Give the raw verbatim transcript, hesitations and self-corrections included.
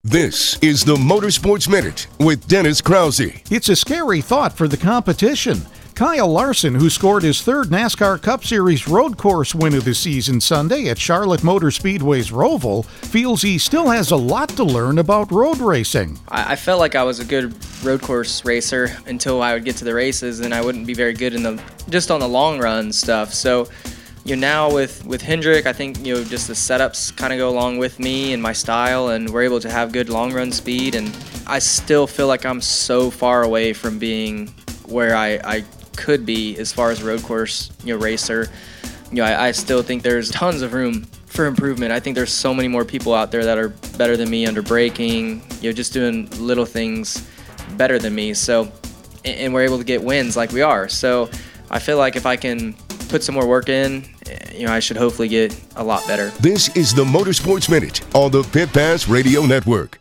This is the Motorsports Minute with Dennis Krause. It's a scary thought for the competition. Kyle Larson, who scored his third NASCAR Cup Series road course win of the season Sunday at Charlotte Motor Speedway's Roval, feels he still has a lot to learn about road racing. I felt like I was a good road course racer until I would get to the races, and I wouldn't be very good in the just on the long run stuff. So, you know, now with, with Hendrick, I think, you know, just the setups kind of go along with me and my style, and we're able to have good long run speed. And I still feel like I'm so far away from being where I, I could be as far as a road course, you know, racer. You know, I, I still think there's tons of room for improvement. I think there's so many more people out there that are better than me under braking, you know, just doing little things better than me. So, and we're able to get wins like we are. So I feel like if I can put some more work in, you know, I should hopefully get a lot better. This is the Motorsports Minute on the Pit Pass Radio Network.